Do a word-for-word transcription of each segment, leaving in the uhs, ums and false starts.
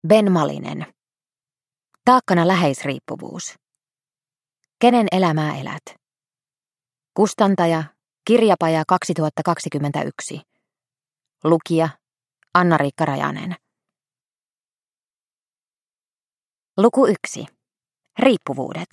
Ben Malinen. Taakkana läheisriippuvuus. Kenen elämää elät? Kustantaja, Kirjapaja kaksituhattakaksikymmentäyksi. Lukija, Anna-Riikka Rajanen. Luku yksi. Riippuvuudet.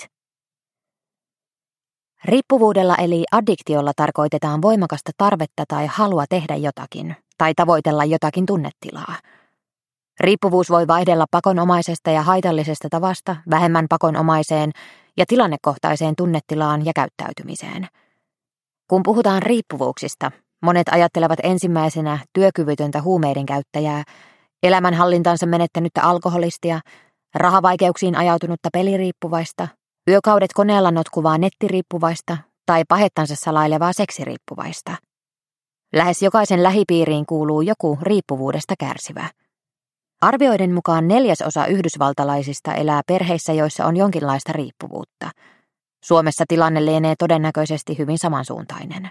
Riippuvuudella eli addiktiolla tarkoitetaan voimakasta tarvetta tai halua tehdä jotakin tai tavoitella jotakin tunnetilaa. Riippuvuus voi vaihdella pakonomaisesta ja haitallisesta tavasta vähemmän pakonomaiseen ja tilannekohtaiseen tunnetilaan ja käyttäytymiseen. Kun puhutaan riippuvuuksista, monet ajattelevat ensimmäisenä työkyvytöntä huumeiden käyttäjää, elämänhallintansa menettänyttä alkoholistia, rahavaikeuksiin ajautunutta peliriippuvaista, yökaudet koneella notkuvaa nettiriippuvaista tai pahettansa salailevaa seksiriippuvaista. Lähes jokaisen lähipiiriin kuuluu joku riippuvuudesta kärsivä. Arvioiden mukaan neljäsosa yhdysvaltalaisista elää perheissä, joissa on jonkinlaista riippuvuutta. Suomessa tilanne lienee todennäköisesti hyvin samansuuntainen.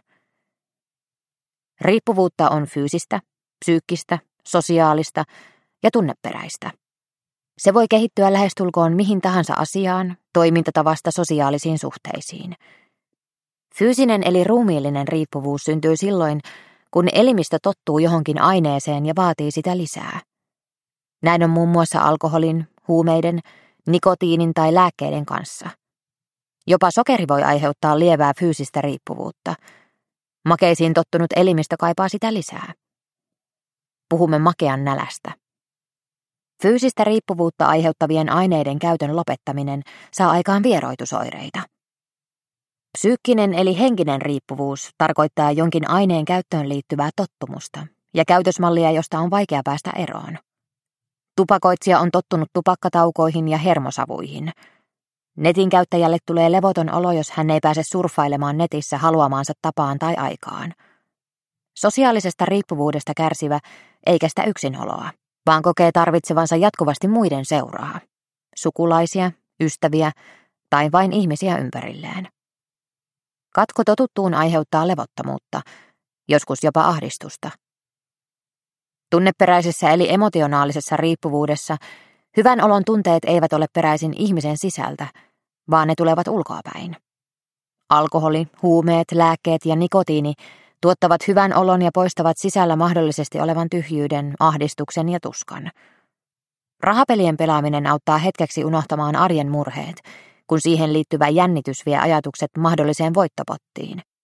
Riippuvuutta on fyysistä, psyykkistä, sosiaalista ja tunneperäistä. Se voi kehittyä lähestulkoon mihin tahansa asiaan, toimintatavasta sosiaalisiin suhteisiin. Fyysinen eli ruumiillinen riippuvuus syntyy silloin, kun elimistö tottuu johonkin aineeseen ja vaatii sitä lisää. Näin on muun muassa alkoholin, huumeiden, nikotiinin tai lääkkeiden kanssa. Jopa sokeri voi aiheuttaa lievää fyysistä riippuvuutta. Makeisiin tottunut elimistö kaipaa sitä lisää. Puhumme makean nälästä. Fyysistä riippuvuutta aiheuttavien aineiden käytön lopettaminen saa aikaan vieroitusoireita. Psyykkinen eli henkinen riippuvuus tarkoittaa jonkin aineen käyttöön liittyvää tottumusta ja käytösmallia, josta on vaikea päästä eroon. Tupakoitsija on tottunut tupakkataukoihin ja hermosavuihin. Netin käyttäjälle tulee levoton olo, jos hän ei pääse surffailemaan netissä haluamaansa tapaan tai aikaan. Sosiaalisesta riippuvuudesta kärsivä ei kestä yksinoloa, vaan kokee tarvitsevansa jatkuvasti muiden seuraa, sukulaisia, ystäviä tai vain ihmisiä ympärilleen. Katko totuttuun aiheuttaa levottomuutta, joskus jopa ahdistusta. Tunneperäisessä eli emotionaalisessa riippuvuudessa hyvän olon tunteet eivät ole peräisin ihmisen sisältä, vaan ne tulevat ulkoapäin. Alkoholi, huumeet, lääkkeet ja nikotiini tuottavat hyvän olon ja poistavat sisällä mahdollisesti olevan tyhjyyden, ahdistuksen ja tuskan. Rahapelien pelaaminen auttaa hetkeksi unohtamaan arjen murheet, kun siihen liittyvä jännitys vie ajatukset mahdolliseen voittopottiin.